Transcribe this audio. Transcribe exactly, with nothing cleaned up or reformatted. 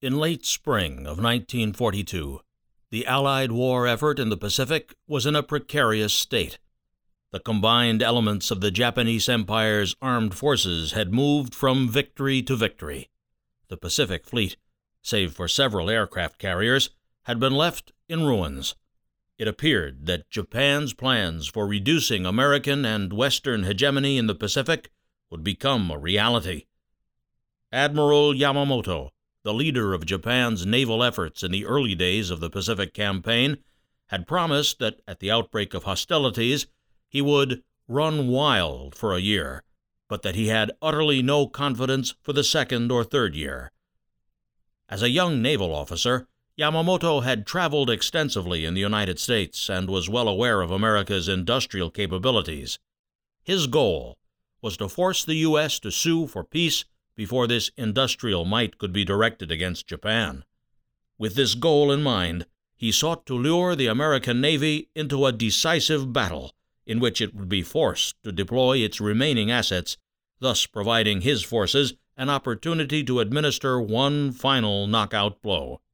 In late spring of nineteen forty-two, the Allied war effort in the Pacific was in a precarious state. The combined elements of the Japanese Empire's armed forces had moved from victory to victory. The Pacific Fleet, save for several aircraft carriers, had been left in ruins. It appeared that Japan's plans for reducing American and Western hegemony in the Pacific would become a reality. Admiral Yamamoto, the leader of Japan's naval efforts in the early days of the Pacific Campaign, had promised that at the outbreak of hostilities he would run wild for a year, but that he had utterly no confidence for the second or third year. As a young naval officer, Yamamoto had traveled extensively in the United States and was well aware of America's industrial capabilities. His goal was to force the U S to sue for peace before this industrial might could be directed against Japan. With this goal in mind, he sought to lure the American Navy into a decisive battle in which it would be forced to deploy its remaining assets, thus providing his forces an opportunity to administer one final knockout blow.